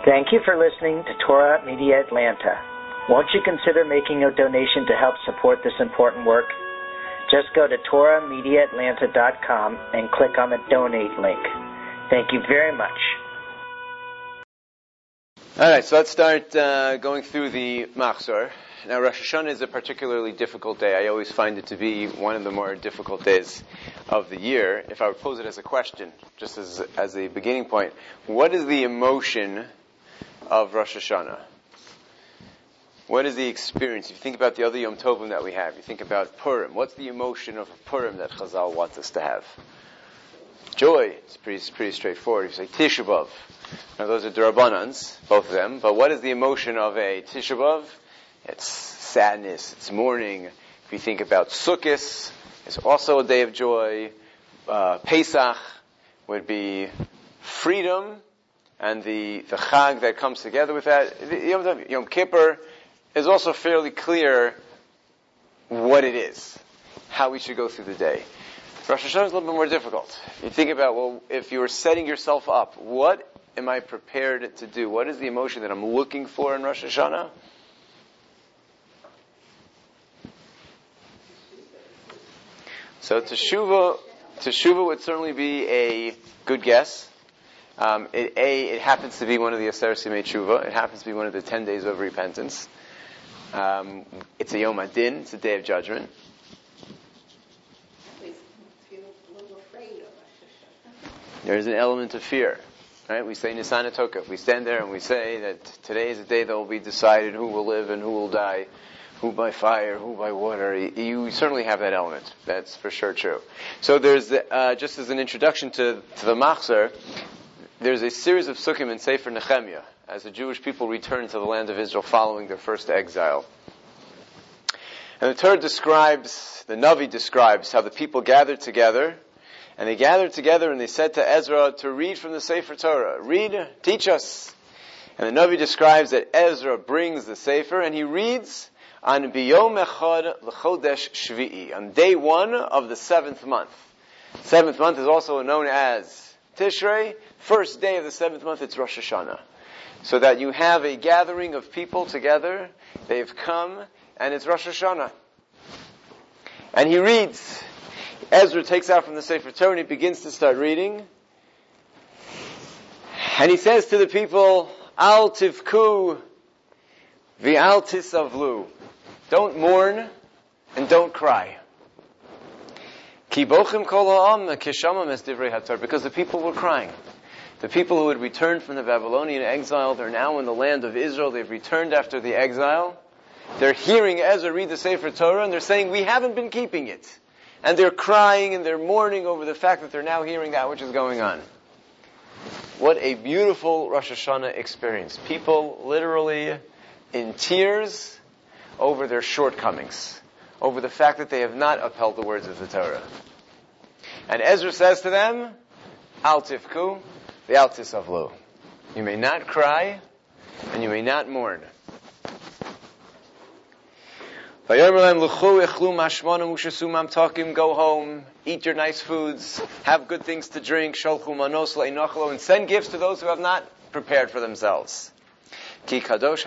Thank you for listening to Torah Media Atlanta. Won't you consider making a donation to help support this important work? Just go to TorahMediaAtlanta.com and click on the donate link. Thank you very much. All right, so let's start going through the Machzor. Now, Rosh Hashanah is a particularly difficult day. I always find it to be one of the more difficult days of the year. If I would pose it as a question, just as a beginning point, what is the emotion of Rosh Hashanah? What is the experience? If you think about the other Yom Tovim that we have, you think about Purim. What's the emotion of Purim that Chazal wants us to have? Joy. It's pretty straightforward. If you say Tisha B'Av. Now those are D'Rabbanans, both of them. But what is the emotion of a Tisha B'Av? It's sadness. It's mourning. If you think about Sukkot, it's also a day of joy. Pesach would be freedom and the Chag that comes together with that. Yom Kippur is also fairly clear what it is, how we should go through the day. Rosh Hashanah is a little bit more difficult. You think about, well, if you were setting yourself up, what am I prepared to do? What is the emotion that I'm looking for in Rosh Hashanah? So Teshuvah would certainly be a good guess. It happens to be one of the Aser Simei Teshuvah. It happens to be one of the 10 days of repentance. It's a Yom Hadin. It's a day of judgment. There is an element of fear, right? We say Nisan HaTokef. We stand there and we say that today is the day that will be decided who will live and who will die, who by fire, who by water. You certainly have that element. That's for sure true. So there's, just as an introduction to the Machzor, there's a series of Sukkim in Sefer Nehemiah as the Jewish people return to the land of Israel following their first exile. And the Torah describes, the Navi describes how the people gathered together. And they gathered together and they said to Ezra to read from the Sefer Torah. Read, teach us. And the Navi describes that Ezra brings the Sefer and he reads on Biyom Echad L'Chodesh Shvi'i, on day 1 of the 7th month. 7th month is also known as Tishrei. First day of the 7th month, it's Rosh Hashanah. So that you have a gathering of people together. They've come and it's Rosh Hashanah. And he reads. Ezra takes out from the Sefer Torah and he begins to start reading. And he says to the people, Al tivku v'al tisavlu. Don't mourn and don't cry. Ki bochim kol ha'am kishamam es divrei haTorah. Because the people were crying. The people who had returned from the Babylonian exile, they're now in the land of Israel. They've returned after the exile. They're hearing Ezra read the Sefer Torah and they're saying, we haven't been keeping it. And they're crying and they're mourning over the fact that they're now hearing that which is going on. What a beautiful Rosh Hashanah experience. People literally in tears over their shortcomings, over the fact that they have not upheld the words of the Torah. And Ezra says to them, Al tifku v'al tisavlu. You may not cry and you may not mourn. Go home, eat your nice foods, have good things to drink, and send gifts to those who have not prepared for themselves. Today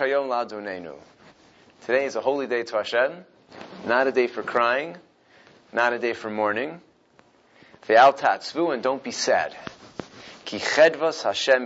is a holy day to Hashem, not a day for crying, not a day for mourning. And don't be sad. Because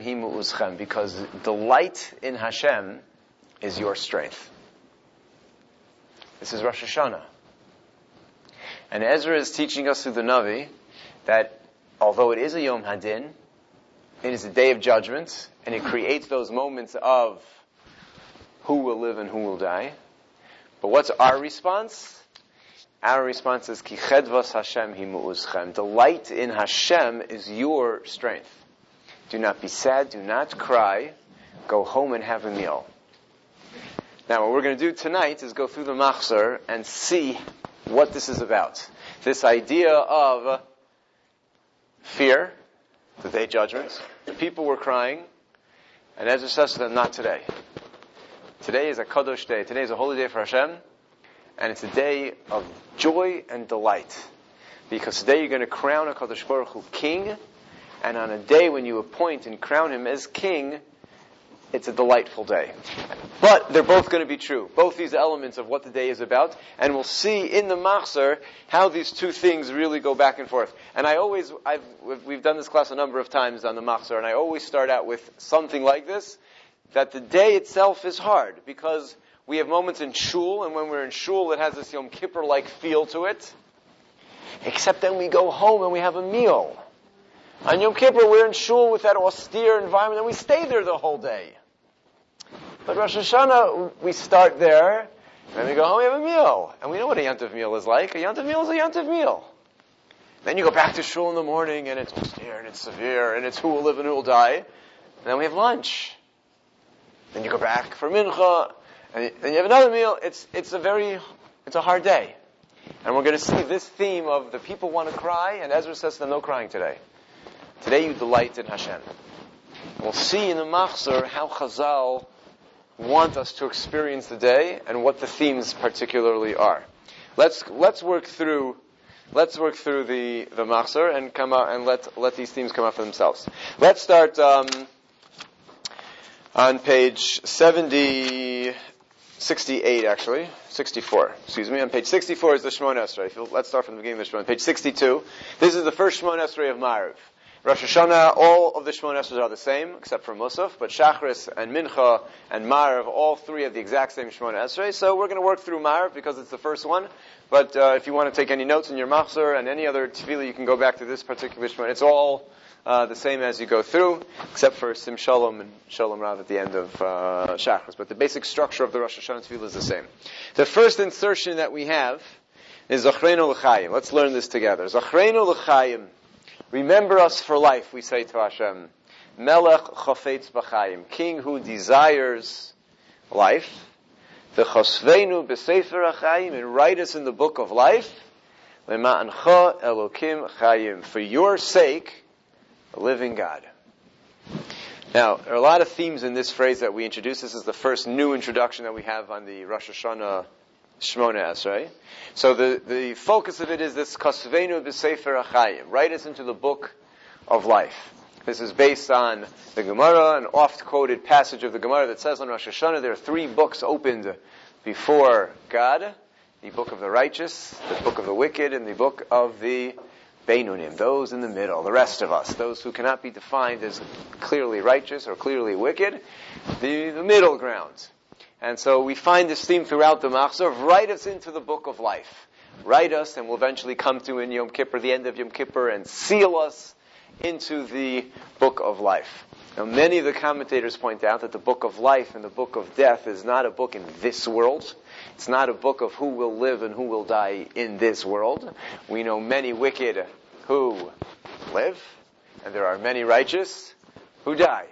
delight in Hashem is your strength. This is Rosh Hashanah. And Ezra is teaching us through the Navi that although it is a Yom Hadin, it is a day of judgment, and it creates those moments of who will live and who will die. But what's our response? Our response is, Ki chedvas Hashem hi mu'uzchem. Delight in Hashem is your strength. Do not be sad, do not cry, go home and have a meal. Now, what we're going to do tonight is go through the Machzor and see what this is about. This idea of fear, the day of judgment. The people were crying, and Ezra says to them, not today. Today is a Kadosh day. Today is a holy day for Hashem, and it's a day of joy and delight. Because today you're going to crown HaKadosh Baruch Hu king, and on a day when you appoint and crown him as king, it's a delightful day. But they're both going to be true. Both these elements of what the day is about. And we'll see in the Machzor how these two things really go back and forth. And we've done this class a number of times on the Machzor, and I always start out with something like this, that the day itself is hard, because we have moments in shul, and when we're in shul, it has this Yom Kippur-like feel to it. Except then we go home and we have a meal. On Yom Kippur, we're in shul with that austere environment, and we stay there the whole day. But Rosh Hashanah, we start there, and we go home, we have a meal. And we know what a Yontif meal is like. A Yontif meal is a Yontif meal. Then you go back to shul in the morning, and it's austere, and it's severe, and it's who will live and who will die. And then we have lunch. Then you go back for mincha, and then you have another meal. It's a hard day. And we're going to see this theme of the people want to cry, and Ezra says to them, no crying today. Today you delight in Hashem. And we'll see in the Machzor how Chazal want us to experience the day and what the themes particularly are. Let's work through the Machzor and come out and let these themes come out for themselves. Let's start on page 68 actually. 64. On page 64 is the Shemona Esrei. Let's start from the beginning of the Shemona. Page 62. This is the first Shemona Esrei of Ma'ariv. Rosh Hashanah, all of the Shemona Esrei are the same, except for Musaf, but Shachris and Mincha and Ma'ariv, all three have the exact same Shemona Esrei. So we're going to work through Ma'ariv because it's the first one. But if you want to take any notes in your Machzor and any other tefillah, you can go back to this particular Shemona. It's all the same as you go through, except for Sim Shalom and Shalom Rav at the end of Shachris. But the basic structure of the Rosh Hashanah tefillah is the same. The first insertion that we have is Zachreinu L'Chaim. Let's learn this together. Zachreinu L'Chaim. Remember us for life, we say to Hashem. Melech Chafetz B'Chaim. King who desires life. V'chosveinu b'Sefer HaChaim. And write us in the book of life. L'ma'ancha Elokim Chayim. For your sake, the living God. Now, there are a lot of themes in this phrase that we introduce. This is the first new introduction that we have on the Rosh Hashanah Shemona Esrei. So the focus of it is this Kasveinu b'Sefer HaChaim. Write us into the book of life. This is based on the Gemara, an oft-quoted passage of the Gemara that says on Rosh Hashanah there are three books opened before God. The book of the righteous, the book of the wicked, and the book of the Beinunim, those in the middle, the rest of us, those who cannot be defined as clearly righteous or clearly wicked, the middle ground. And so we find this theme throughout the Machzor of write us into the book of life. Write us, and we'll eventually come to in Yom Kippur, the end of Yom Kippur, and seal us into the book of life. Now, many of the commentators point out that the book of life and the book of death is not a book in this world. It's not a book of who will live and who will die in this world. We know many wicked who live, and there are many righteous who die.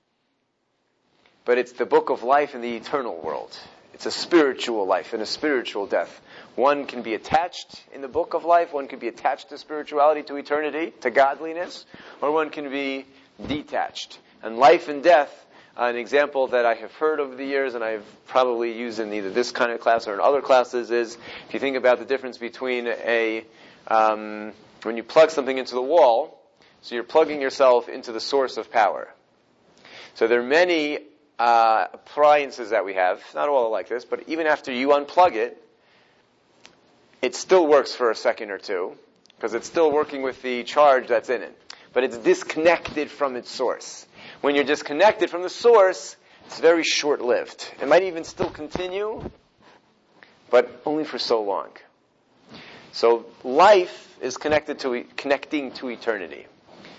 But it's the book of life in the eternal world. It's a spiritual life and a spiritual death. One can be attached in the book of life, one can be attached to spirituality, to eternity, to godliness, or one can be detached. And life and death, an example that I have heard over the years, and I've probably used in either this kind of class or in other classes, is if you think about the difference between when you plug something into the wall, so you're plugging yourself into the source of power. So there are many appliances that we have, not all like this, but even after you unplug it, it still works for a second or two, because it's still working with the charge that's in it. But it's disconnected from its source. When you're disconnected from the source, it's very short-lived. It might even still continue, but only for so long. So life is connecting to eternity.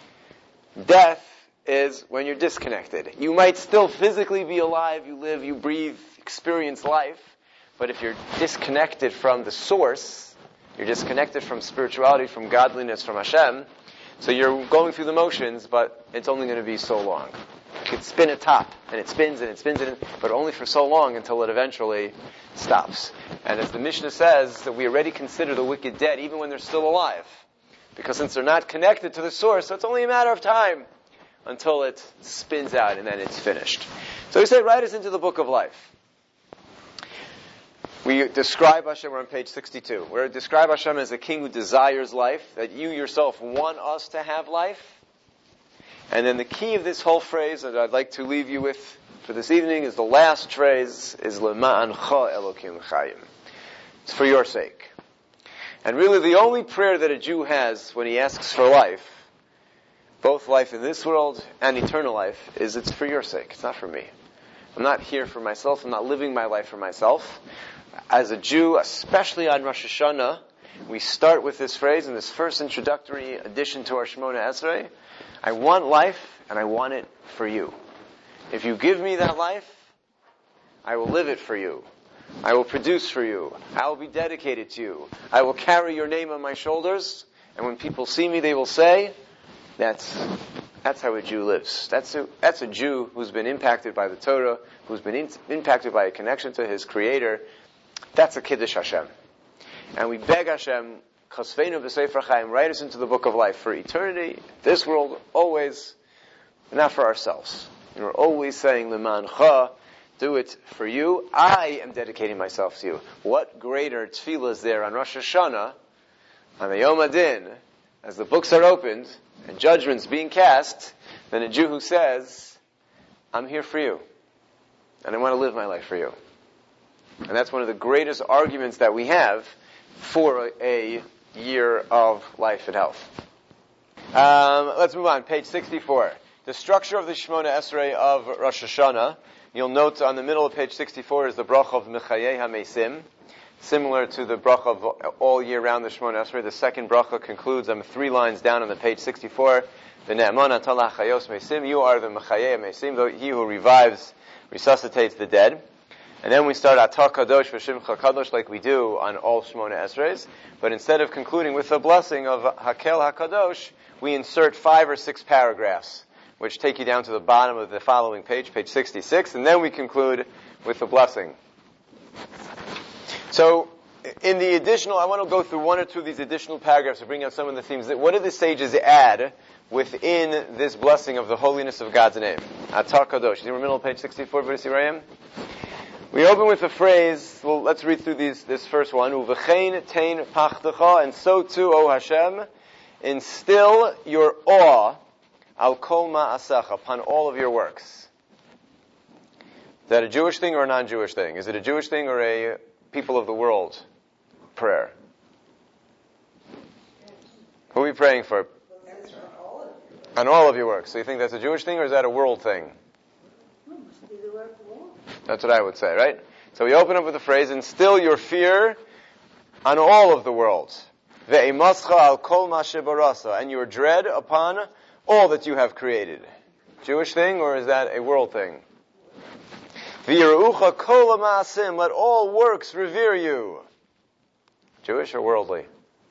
Death is when you're disconnected. You might still physically be alive, you live, you breathe, experience life, but if you're disconnected from the source, you're disconnected from spirituality, from godliness, from Hashem, so you're going through the motions, but it's only going to be so long. You could spin a top, and it spins, but only for so long until it eventually stops. And as the Mishnah says, that we already consider the wicked dead even when they're still alive. Because since they're not connected to the source, so it's only a matter of time until it spins out and then it's finished. So we say, write us into the book of life. We describe Hashem, we're on page 62. We describe Hashem as a king who desires life, that you yourself want us to have life. And then the key of this whole phrase that I'd like to leave you with for this evening is the last phrase, is Lema'ancha Elokim Chayim. It's for your sake. And really the only prayer that a Jew has when he asks for life, both life in this world and eternal life, is it's for your sake. It's not for me. I'm not here for myself. I'm not living my life for myself. As a Jew, especially on Rosh Hashanah, we start with this phrase in this first introductory addition to our Shemona Esrei. I want life, and I want it for you. If you give me that life, I will live it for you. I will produce for you. I will be dedicated to you. I will carry your name on my shoulders, and when people see me, they will say, that's how a Jew lives. That's a Jew who's been impacted by the Torah, who's been impacted by a connection to his Creator. That's a Kiddush Hashem. And we beg Hashem, Chosfeinu b'Sefer Chaim, write us into the book of life for eternity, this world, always, not for ourselves. And we're always saying, L'mancha, do it for you. I am dedicating myself to you. What greater tefillah is there on Rosh Hashanah, on the Yom Adin, as the books are opened, and judgments being cast, than a Jew who says, I'm here for you, and I want to live my life for you. And that's one of the greatest arguments that we have for a year of life and health. Let's move on. Page 64. The structure of the Shemona Esrei of Rosh Hashanah. You'll note on the middle of page 64 is the bracha of Mechayei HaMeisim, similar to the bracha of all year round the Shemona Esrei. The second bracha concludes, 3 lines down on the page 64, V'ne'eman ata l'chayos meisim, you are the Mechayei HaMeisim, he who revives, resuscitates the dead. And then we start Atah Kadosh V'Shimcha Kadosh like we do on all Shemona Esreis. But instead of concluding with the blessing of Hakel HaKadosh, we insert 5 or 6 paragraphs, which take you down to the bottom of the following page, page 66, and then we conclude with the blessing. So, in the additional, I want to go through 1 or 2 of these additional paragraphs to bring out some of the themes. What do the sages add within this blessing of the holiness of God's name? Atah Kadosh. You remember page 64, B'nai Yisrael? We open with the phrase, well, let's read through this first one. Uvechein tein pachtecha, and so too, O Hashem, instill your awe al kol ma'asach, upon all of your works. Is that a Jewish thing or a non-Jewish thing? Is it a Jewish thing or a people of the world prayer? Who are we praying for? On all of your works. So you think that's a Jewish thing or is that a world thing? That's what I would say, right? So we open up with the phrase, instill your fear on all of the world. Ve'emascha al kol ma shebarasa, and your dread upon all that you have created. Jewish thing, or is that a world thing? V'yirucha kol ha'ma'asim, let all works revere you. Jewish or worldly?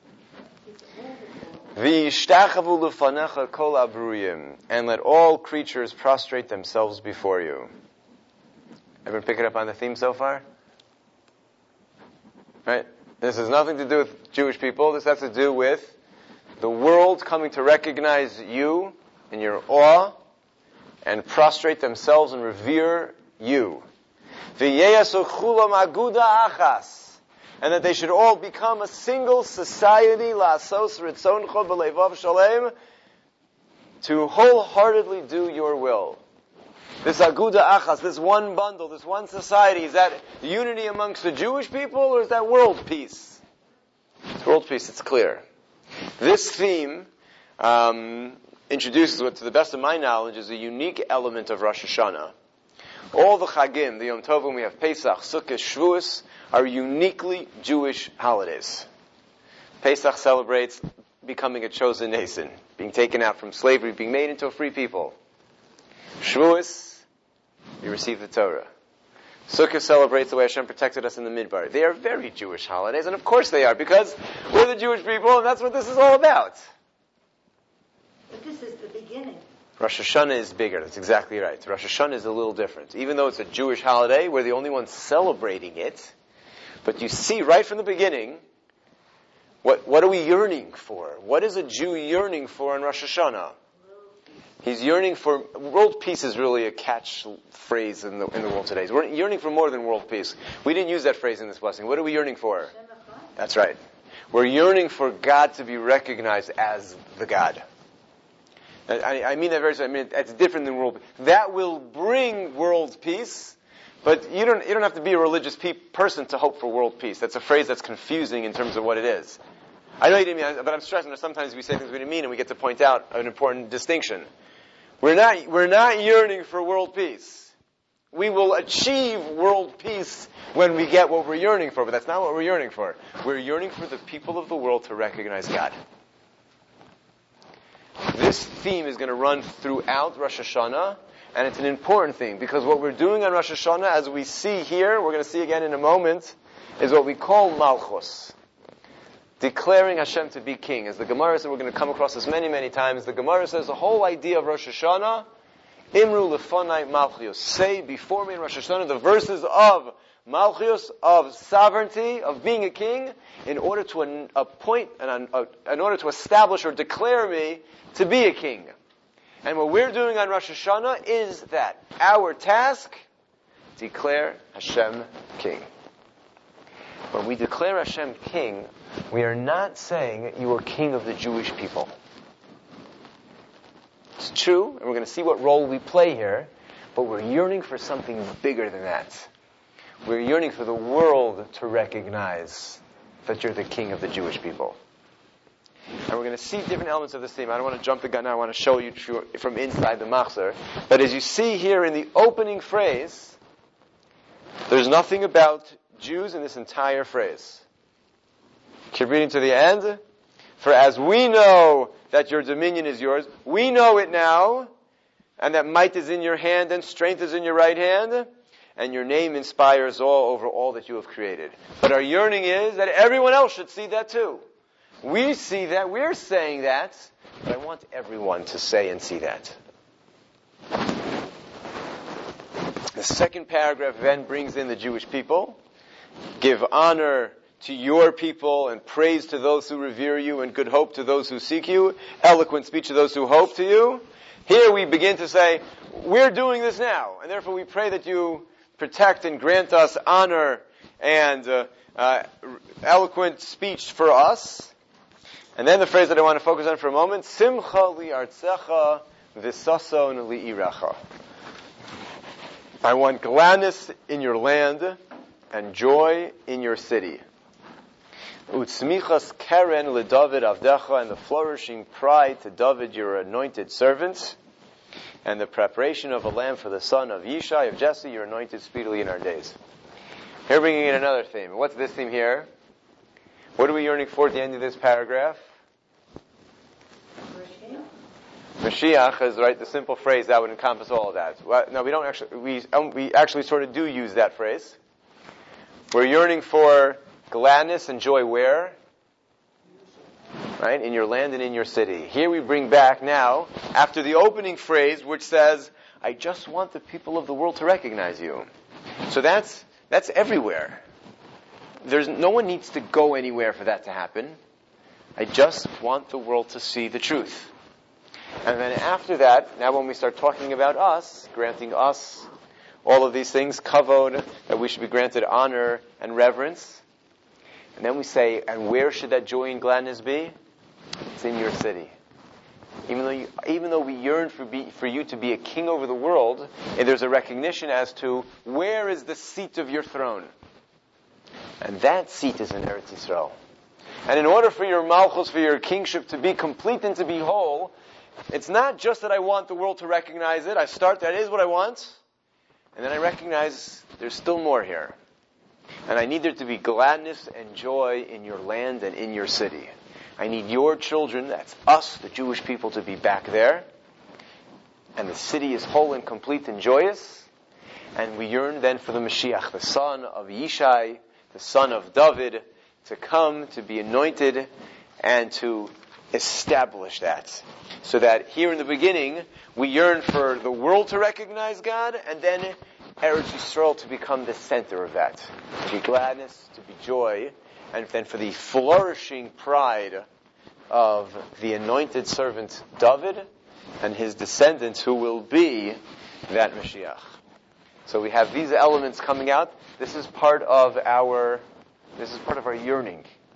V'yishtachavu lefanecha kol abruyim, and let all creatures prostrate themselves before you. Everyone pick it up on the theme so far? Right? This has nothing to do with Jewish people. This has to do with the world coming to recognize you in your awe and prostrate themselves and revere you. V'yeyasu chulam aguda achas, and that they should all become a single society, la'asos ritzoncho b'leivav shalem, to wholeheartedly do your will. This aguda achas, this one bundle, this one society, is that unity amongst the Jewish people, or is that world peace? It's world peace, it's clear. This theme introduces what, to the best of my knowledge, is a unique element of Rosh Hashanah. All the Chagim, the Yom Tovim, we have Pesach, Sukkot, Shavuos, are uniquely Jewish holidays. Pesach celebrates becoming a chosen nation, being taken out from slavery, being made into a free people. Shavuos, we receive the Torah. Sukkot celebrates the way Hashem protected us in the Midbar. They are very Jewish holidays, and of course they are, because we're the Jewish people, and that's what this is all about. But this is the beginning. Rosh Hashanah is bigger, that's exactly right. Rosh Hashanah is a little different. Even though it's a Jewish holiday, we're the only ones celebrating it, but you see right from the beginning, what are we yearning for? What is a Jew yearning for in Rosh Hashanah? He's yearning for, world peace is really a catch phrase in the world today. We're yearning for more than world peace. We didn't use that phrase in this blessing. What are we yearning for? That's right. We're yearning for God to be recognized as the God. I mean that very seriously. I mean, it's different than world peace. That will bring world peace, but you don't have to be a religious person to hope for world peace. That's a phrase that's confusing in terms of what it is. I know you didn't mean, but I'm stressing that sometimes we say things we didn't mean, and we get to point out an important distinction. We're not yearning for world peace. We will achieve world peace when we get what we're yearning for, but that's not what we're yearning for. We're yearning for the people of the world to recognize God. This theme is going to run throughout Rosh Hashanah, and it's an important theme, because what we're doing on Rosh Hashanah, as we see here, we're going to see again in a moment, is what we call Malchus. Declaring Hashem to be king. As the Gemara says, we're going to come across this many, many times. The Gemara says the whole idea of Rosh Hashanah, Imru lefonai Malchus. Say before me in Rosh Hashanah the verses of Malchus, of sovereignty, of being a king, in order to appoint, and in order to establish or declare me to be a king. And what we're doing on Rosh Hashanah is that. Our task, declare Hashem king. When we declare Hashem king, we are not saying you are king of the Jewish people. It's true, and we're going to see what role we play here, but we're yearning for something bigger than that. We're yearning for the world to recognize that you're the king of the Jewish people. And we're going to see different elements of this theme. I don't want to jump the gun now. I want to show you from inside the Machzor. But as you see here in the opening phrase, there's nothing about Jews in this entire phrase. Keep reading to the end. For as we know that your dominion is yours, we know it now, and that might is in your hand and strength is in your right hand, and your name inspires all over all that you have created. But our yearning is that everyone else should see that too. We see that, we're saying that, but I want everyone to say and see that. The second paragraph then brings in the Jewish people. Give honor to your people and praise to those who revere you and good hope to those who seek you. Eloquent speech to those who hope to you. Here we begin to say, we're doing this now, and therefore we pray that you protect and grant us honor and eloquent speech for us. And then the phrase that I want to focus on for a moment, Simcha li'artzecha v'sason li'irecha. I want gladness in your land and joy in your city. Utzmichas keren leDavid avdecha, and the flourishing pride to David your anointed servant, and the preparation of a lamb for the son of Yishai of Jesse, your anointed speedily in our days. Here bringing in another theme. What's this theme here? What are we yearning for at the end of this paragraph? Mashiach is right. The simple phrase that would encompass all of that. Well, no, we don't actually. We actually sort of do use that phrase. We're yearning for gladness and joy where? Right? In your land and in your city. Here we bring back now, after the opening phrase, which says, I just want the people of the world to recognize you. So that's everywhere. No one needs to go anywhere for that to happen. I just want the world to see the truth. And then after that, now when we start talking about us, granting us all of these things, kavod, that we should be granted honor and reverence. And then we say, and where should that joy and gladness be? It's in your city. Even though we yearn for you to be a king over the world, and there's a recognition as to where is the seat of your throne. And that seat is in Eretz Yisrael. And in order for your malchus, for your kingship to be complete and to be whole, it's not just that I want the world to recognize it. That is what I want. And then I recognize there's still more here. And I need there to be gladness and joy in your land and in your city. I need your children, that's us, the Jewish people, to be back there. And the city is whole and complete and joyous. And we yearn then for the Mashiach, the son of Yishai, the son of David, to come, to be anointed, and to establish that. So that here in the beginning, we yearn for the world to recognize God, and then Eretz Yisrael to become the center of that. To be gladness, to be joy, and then for the flourishing pride of the anointed servant David and his descendants who will be that Mashiach. So we have these elements coming out. This is part of our yearning.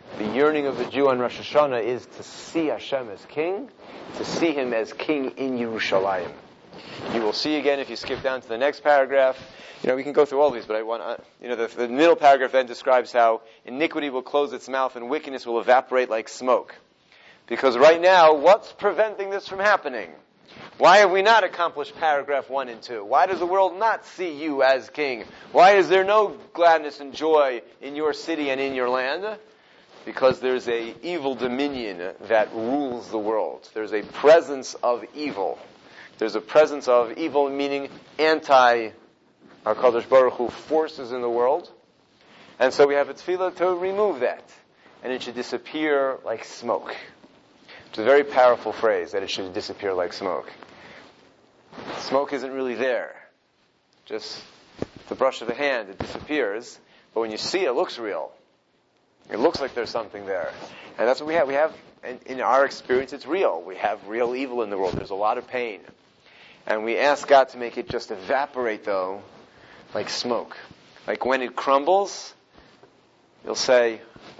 The yearning of the Jew on Rosh Hashanah is to see Hashem as king, to see him as king in Yerushalayim. You will see again if you skip down to the next paragraph. We can go through all these, but I want the middle paragraph then describes how iniquity will close its mouth and wickedness will evaporate like smoke. Because right now, what's preventing this from happening? Why have we not accomplished paragraph 1 and 2? Why does the world not see you as king? Why is there no gladness and joy in your city and in your land? Because there's a evil dominion that rules the world. There's a presence of evil. There's a presence of evil, meaning anti-HaKadosh Baruch Hu forces in the world. And so we have a tefillah to remove that. And it should disappear like smoke. It's a very powerful phrase, that it should disappear like smoke. Smoke isn't really there. Just the brush of a hand, it disappears. But when you see it, it looks real. It looks like there's something there. And that's what we have. We have, in our experience, it's real. We have real evil in the world. There's a lot of pain. And we ask God to make it just evaporate, though, like smoke. Like when it crumbles, you'll say,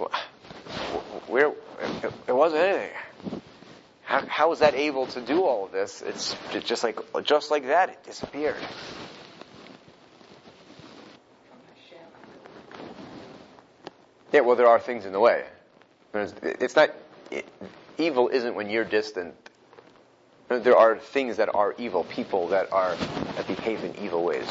it wasn't anything. How was that able to do all of this? It's just like that, it disappeared. Yeah, well, there are things in the way. It's not, evil isn't when you're distant. There are things that are evil, people that behave in evil ways.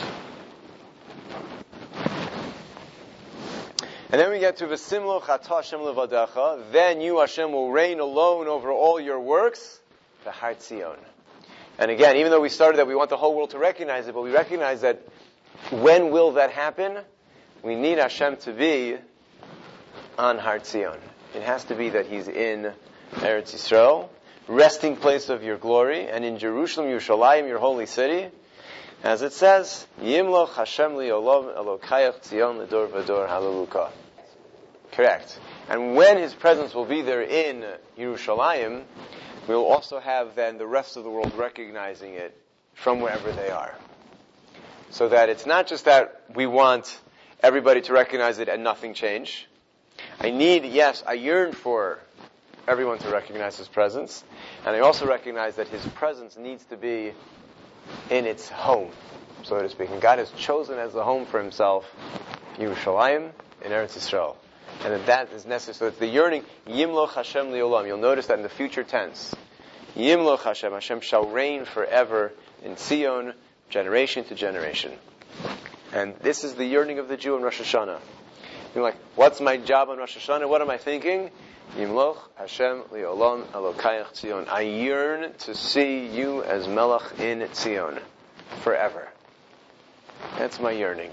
And then we get to V'simlo chata Hashem levadecha. Then you, Hashem, will reign alone over all your works, the Har Tzion. And again, even though we started that we want the whole world to recognize it, but we recognize that when will that happen? We need Hashem to be on Har Tzion. It has to be that He's in Eretz Yisrael, resting place of your glory, and in Jerusalem, Yerushalayim, your holy city. As it says, Yimloch Hashem li'olam elokayach Tzion l'dor v'dor hallelujah. Correct. And when His presence will be there in Yerushalayim, we will also have then the rest of the world recognizing it from wherever they are. So that it's not just that we want everybody to recognize it and nothing change. I yearn for everyone to recognize His presence. And I also recognize that His presence needs to be in its home, so to speak. And God has chosen as the home for Himself Yerushalayim and Eretz Yisrael. And that is necessary. So it's the yearning, Yimloch Hashem li'olam. You'll notice that in the future tense. Yimloch Hashem. Hashem shall reign forever in Tzion, generation to generation. And this is the yearning of the Jew in Rosh Hashanah. You're like, what's my job on Rosh Hashanah? What am I thinking? Yimloch Hashem li'olam elokayach Tzion. I yearn to see you as Melech in Tzion forever. That's my yearning.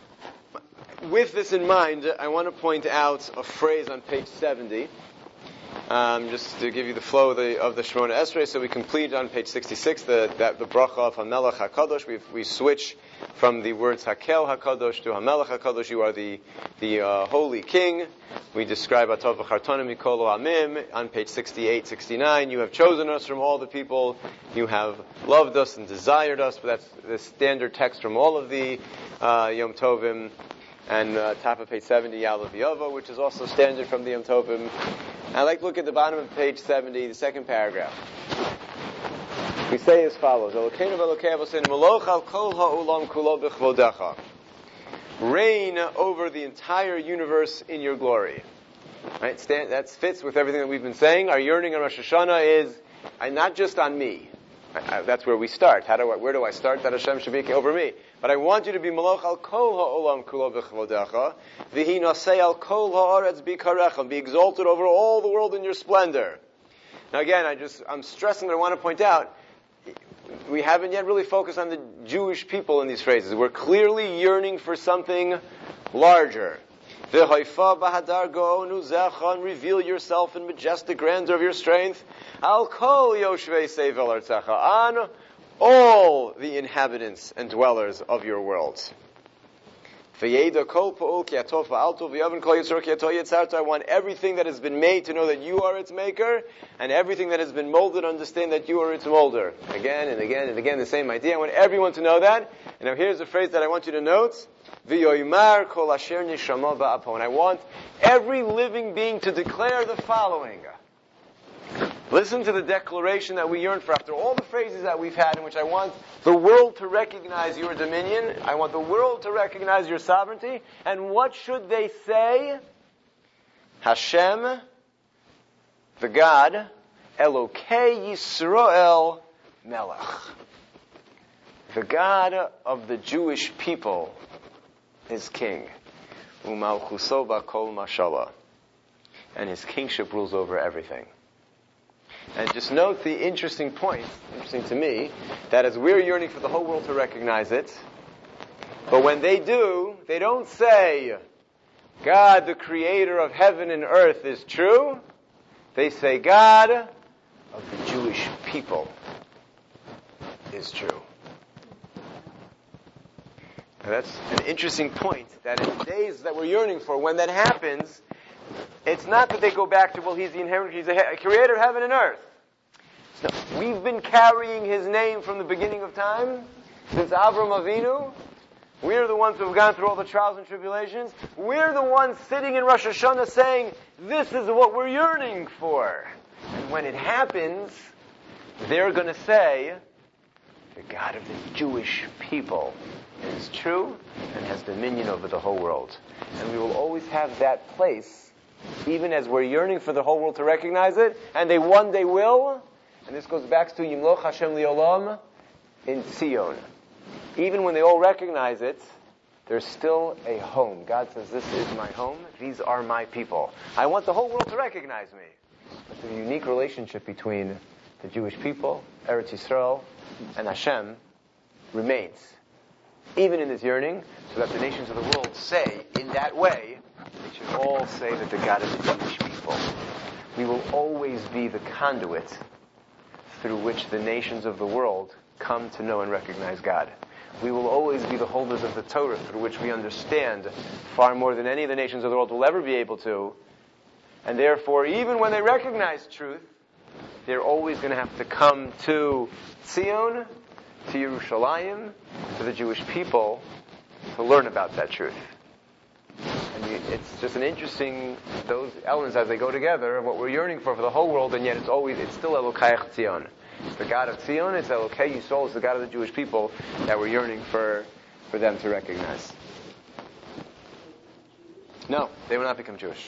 With this in mind, I want to point out a phrase on page 70, just to give you the flow of the Shemona Esrei. So we complete on page 66 the bracha of Hamelech HaKadosh. We switch from the words Hakel HaKadosh to Hamelech HaKadosh. You are the holy king. We describe Atov v'chartonim mikol ha'amim on page 68, 69. You have chosen us from all the people. You have loved us and desired us. But that's the standard text from all of the Yom Tovim. And top of page 70, Ya'aleh V'yavo, which is also standard from the Yom Tovim. I like to look at the bottom of page 70, the second paragraph. We say as follows: Elokeinu v'Elokei Avoseinu Moloch al kol ha'olam kulo b'chvodecha. Reign over the entire universe in your glory. Right? That fits with everything that we've been saying. Our yearning on Rosh Hashanah is not just on me. That's where we start. Where do I start? That Hashem should be over me. But I want you to be Moloch al kol ha'olam kulo b'chvodecha, v'hi nasei al kol ha'aretz b'karecha, be exalted over all the world in your splendor. Now again, I'm stressing that I want to point out, we haven't yet really focused on the Jewish people in these phrases. We're clearly yearning for something larger. V'haifa b'hadar go'onu zecha, and reveal yourself in majestic grandeur of your strength. Al kol yoshvei sevel artzecha, on all the inhabitants and dwellers of your world. I want everything that has been made to know that you are its maker, and everything that has been molded to understand that you are its molder. Again and again and again, the same idea. I want everyone to know that. And now here's a phrase that I want you to note. And I want every living being to declare the following. Listen to the declaration that we yearn for after all the phrases that we've had in which I want the world to recognize your dominion. I want the world to recognize your sovereignty. And what should they say? Hashem, the God, Elokei Yisrael Melech. The God of the Jewish people is king. Umalchuso b'kol mashala. And his kingship rules over everything. And just note the interesting point, interesting to me, that as we're yearning for the whole world to recognize it, but when they do, they don't say, God, the creator of heaven and earth, is true. They say, God of the Jewish people is true. Now that's an interesting point, that in the days that we're yearning for, when that happens, it's not that they go back to, well, he's the creator of heaven and earth. No, we've been carrying his name from the beginning of time, since Avram Avinu. We're the ones who have gone through all the trials and tribulations. We're the ones sitting in Rosh Hashanah saying, this is what we're yearning for. And when it happens, they're going to say, the God of the Jewish people is true and has dominion over the whole world. And we will always have that place, even as we're yearning for the whole world to recognize it, and they one day will, and this goes back to Yimloch Hashem Li'olam in Zion. Even when they all recognize it, there's still a home. God says, this is my home, these are my people. I want the whole world to recognize me. But the unique relationship between the Jewish people, Eretz Yisrael, and Hashem remains. Even in this yearning, so that the nations of the world say, in that way, they should all say that the God is the Jewish people. We will always be the conduit through which the nations of the world come to know and recognize God. We will always be the holders of the Torah through which we understand far more than any of the nations of the world will ever be able to. And therefore, even when they recognize truth, they're always going to have to come to Zion, to Yerushalayim, to the Jewish people, to learn about that truth. And it's just an interesting, those elements as they go together, what we're yearning for the whole world, and yet it's still Elokei Zion. It's the God of Zion, it's Elokei Yisrael, it's the God of the Jewish people that we're yearning for them to recognize. No, they will not become Jewish.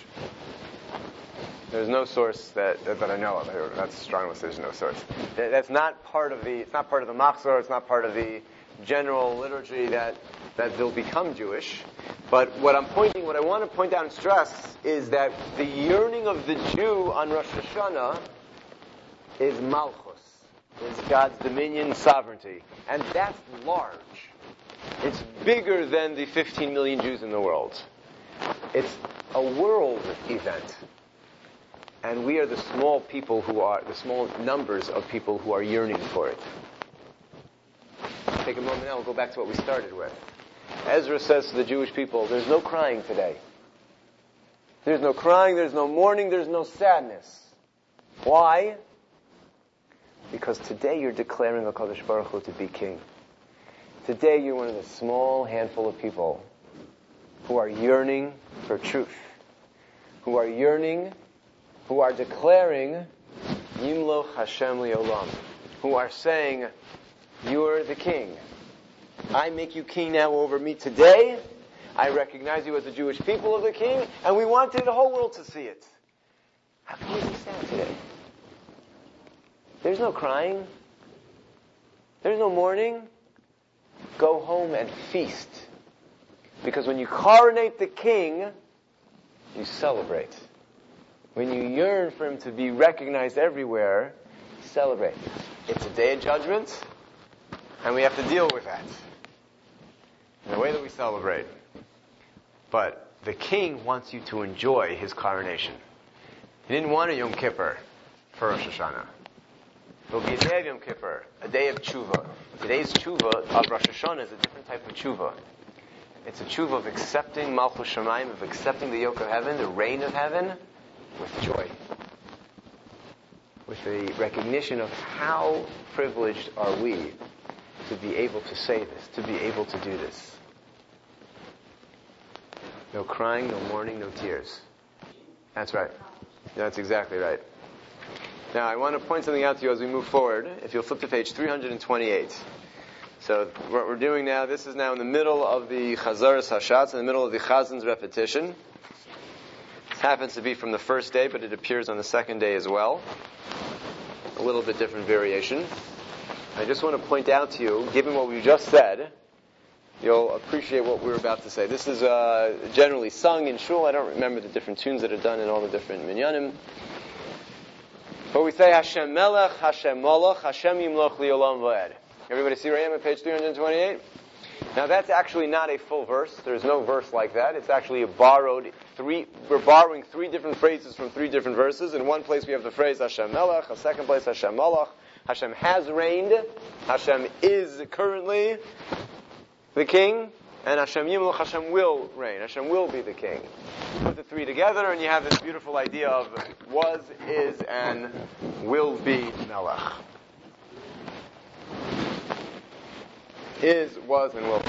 There's no source that I know of. That's strong. There's no source. That's not part of the. It's not part of the Machzor. It's not part of the general liturgy that they'll become Jewish. But what I want to point out and stress is that the yearning of the Jew on Rosh Hashanah is Malchus, is God's dominion, sovereignty, and that's large. It's bigger than the 15 million Jews in the world. It's a world event. And we are the small numbers of people who are yearning for it. Take a moment now, we'll go back to what we started with. Ezra says to the Jewish people, there's no crying today. There's no crying, there's no mourning, there's no sadness. Why? Because today you're declaring HaKadosh Baruch Hu to be king. Today you're one of the small handful of people who are yearning for truth. Who are declaring Yimloch Hashem Li'olam. Who are saying, you're the king. I make you king now over me today. I recognize you as the Jewish people of the king, and we want the whole world to see it. How can you be sad today? There's no crying. There's no mourning. Go home and feast. Because when you coronate the king, you celebrate. When you yearn for him to be recognized everywhere, celebrate. It's a day of judgment, and we have to deal with that in the way that we celebrate. But the king wants you to enjoy his coronation. He didn't want a Yom Kippur for Rosh Hashanah. There'll be a day of Yom Kippur, a day of tshuva. Today's tshuva of Rosh Hashanah is a different type of tshuva. It's a tshuva of accepting Malchus Shamayim, of accepting the yoke of heaven, the reign of heaven, with joy. With a recognition of how privileged are we to be able to say this, to be able to do this. No crying, no mourning, no tears. That's right. That's exactly right. Now, I want to point something out to you as we move forward. If you'll flip to page 328. So, what we're doing now, this is now in the middle of the Chazaras Hashatz, in the middle of the Chazan's repetition. This happens to be from the first day, but it appears on the second day as well. A little bit different variation. I just want to point out to you, given what we just said, you'll appreciate what we're about to say. This is generally sung in shul. I don't remember the different tunes that are done in all the different minyanim. But we say, Hashem Melech, Hashem Molech, Hashem Yimloch Li'olam V'ed. Everybody see where I am at page 328? Now that's actually not a full verse. There's no verse like that. It's actually we're borrowing three different phrases from three different verses. In one place we have the phrase Hashem Melech, a second place Hashem Molech. Hashem has reigned. Hashem is currently the king. And Hashem Yimloch, Hashem will reign. Hashem will be the king. Put the three together and you have this beautiful idea of was, is, and will be Melech. Is, was, and will be.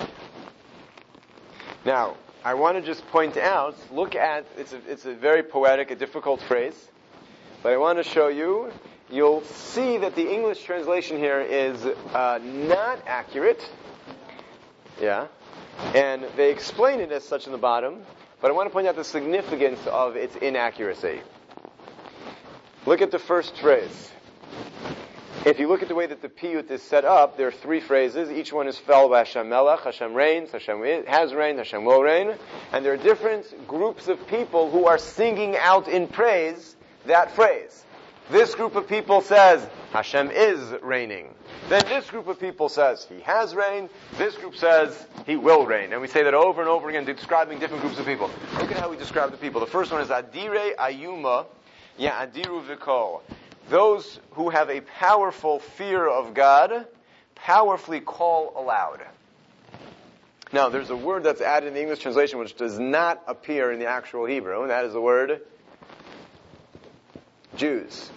Now, I want to just point out, look at, it's a very poetic, a difficult phrase, but I want to show you, you'll see that the English translation here is not accurate. Yeah. And they explain it as such in the bottom, but I want to point out the significance of its inaccuracy. Look at the first phrase. If you look at the way that the piyut is set up, there are three phrases. Each one is followed by Hashem Melech, Hashem reigns, Hashem has reigned, Hashem will reign. And there are different groups of people who are singing out in praise that phrase. This group of people says, Hashem is reigning. Then this group of people says, He has reigned. This group says, He will reign. And we say that over and over again, describing different groups of people. Look at how we describe the people. The first one is Adire Ayuma, Ya'adiru Vikol. Those who have a powerful fear of God, powerfully call aloud. Now, there's a word that's added in the English translation which does not appear in the actual Hebrew, and that is the word Jews.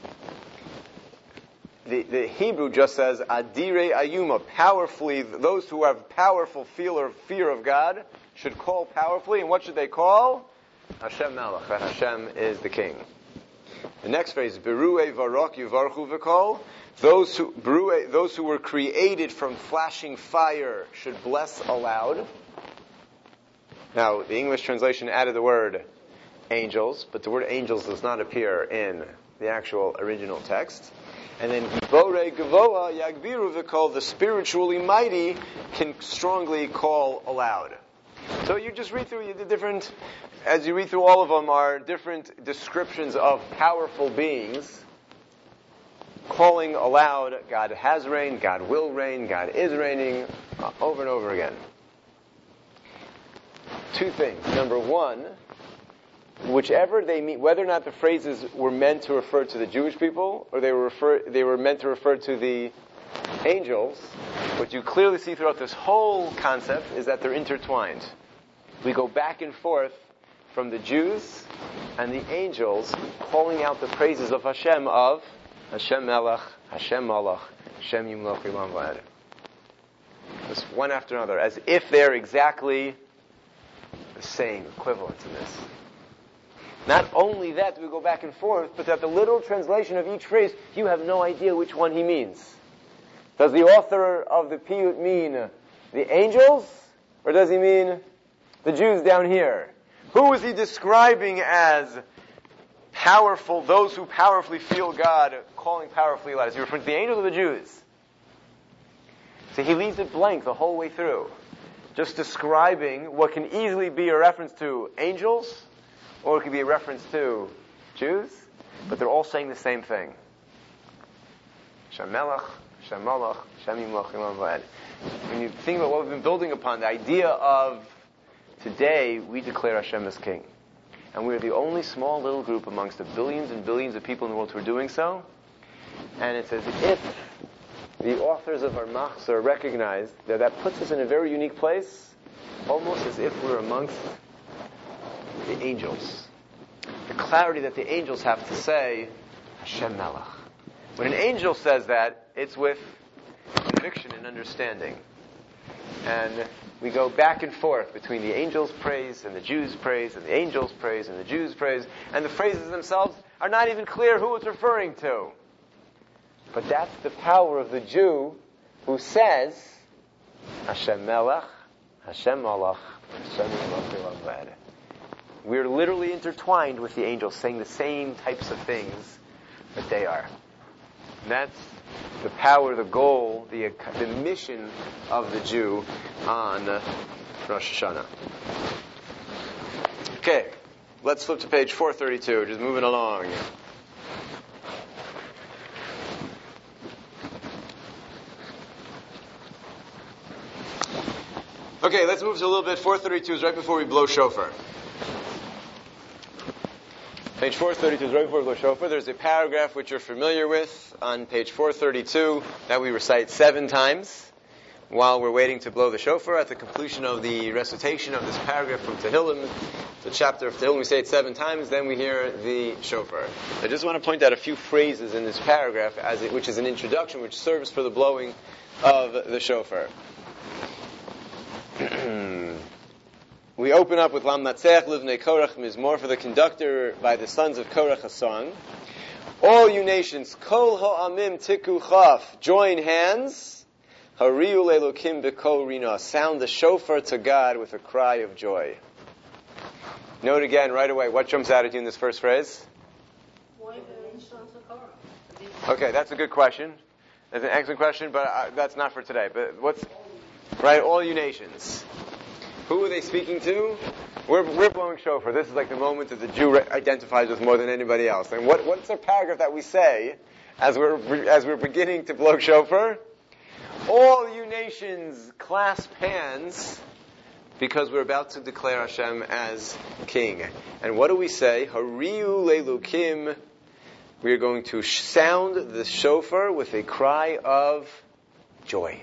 The Hebrew just says, Adire Ayuma, powerfully, those who have powerful fear of God should call powerfully, and what should they call? Hashem Melech, that Hashem is the king. The next phrase, Beru'e Varok Yuvarchu V'kol, those who were created from flashing fire should bless aloud. Now, the English translation added the word angels, but the word angels does not appear in the actual original text. And then Gibore Gavoa Yagbiru V'kol, the spiritually mighty can strongly call aloud. So you just read through the different, as you read through all of them, are different descriptions of powerful beings calling aloud, God has reigned, God will reign, God is reigning, over and over again. Two things. Number one, whichever they mean, whether or not the phrases were meant to refer to the Jewish people, or they were meant to refer to the angels, what you clearly see throughout this whole concept is that they're intertwined. We go back and forth from the Jews and the angels calling out the praises of Hashem Melech, Hashem Malach, Hashem Yimloch Li'olam V'ed. Just one after another, as if they're exactly the same, equivalent to this. Not only that do we go back and forth, but that the literal translation of each phrase, you have no idea which one he means. Does the author of the piyut mean the angels, or does he mean the Jews down here? Who is he describing as powerful, those who powerfully feel God, calling powerfully aloud? Is he referring to the angels or the Jews? So he leaves it blank the whole way through, just describing what can easily be a reference to angels, or it could be a reference to Jews, but they're all saying the same thing. Hashem Melech, Hashem Malach, Hashem Yimloch Li'olam V'ed. When you think about what we've been building upon, the idea of today we declare Hashem as King. And we are the only small little group amongst the billions and billions of people in the world who are doing so. And it's as if the authors of our Machzor recognized that puts us in a very unique place, almost as if we're amongst the angels. The clarity that the angels have to say, Hashem Melech. When an angel says that, it's with conviction and understanding. And we go back and forth between the angels' praise and the Jews' praise and the angels' praise and the Jews' praise, and the phrases themselves are not even clear who it's referring to. But that's the power of the Jew who says, Hashem Melech, Hashem Malach, Hashem Malach. We're literally intertwined with the angels, saying the same types of things that they are. And that's the power, the goal, the mission of the Jew on Rosh Hashanah. Okay, let's flip to page 432, just moving along. Okay, let's move to a little bit. 432 is right before we blow shofar. Page 432 is right before we blow shofar. There's a paragraph which you're familiar with on page 432 that we recite 7 times while we're waiting to blow the shofar. At the completion of the recitation of this paragraph from Tehillim, the chapter of Tehillim, we say it 7 times, then we hear the shofar. I just want to point out a few phrases in this paragraph, which is an introduction which serves for the blowing of the shofar. We open up with Lam Natzech Livnei Korach Mizmor, for the conductor by the sons of Korach, a song. All you nations, Kol Ha'amim Tiku Chaf, join hands. Hariu Le'Elokim B'Kol Rina, sound the shofar to God with a cry of joy. Note again right away, what jumps out at you in this first phrase? Okay, that's a good question. That's an excellent question, but that's not for today. But what's right? All you nations. Who are they speaking to? We're blowing shofar. This is like the moment that the Jew identifies with more than anybody else. And what's the paragraph that we say as we're beginning to blow shofar? All you nations, clasp hands, because we're about to declare Hashem as King. And what do we say? Hariu le'Elokim. We are going to sound the shofar with a cry of joy.